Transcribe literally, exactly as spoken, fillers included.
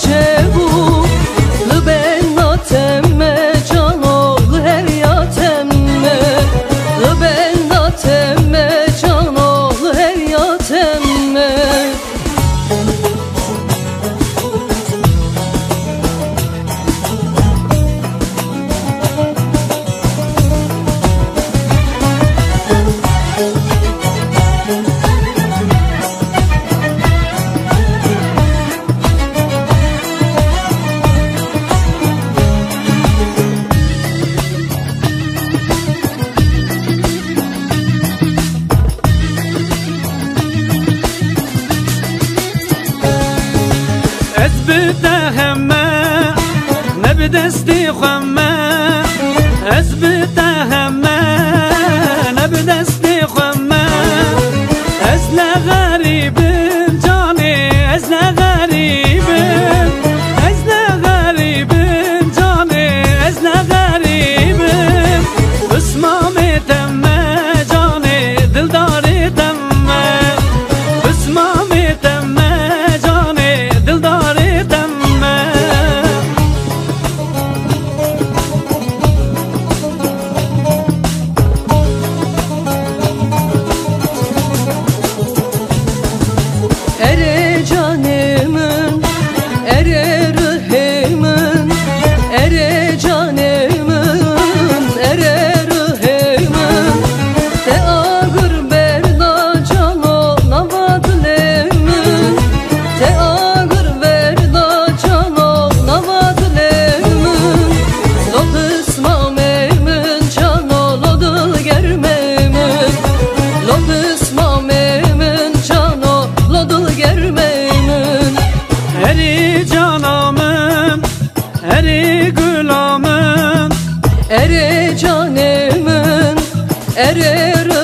çebu ben temme cano her ya temme ben temme cano her ya temme. بتهمه نبدستي خمه از بتهمه نبدستي خمه از لغريبم جاني از لغريبم از لغريبم جاني از لغريبم بسمامي تمه جاني دلداري تمه بسمامي تمه جاني دلداري Ere canımın, ere rıhımın, ere canımın, ere rıhımın. Te ağır verda cano navadlemin, te ağır verda cano navadlemin. Lo kısmamemin cano lodul germemin, lo kısmamemin cano lodul germemin. Eri canımın, eri gülamın, ere canımın, ere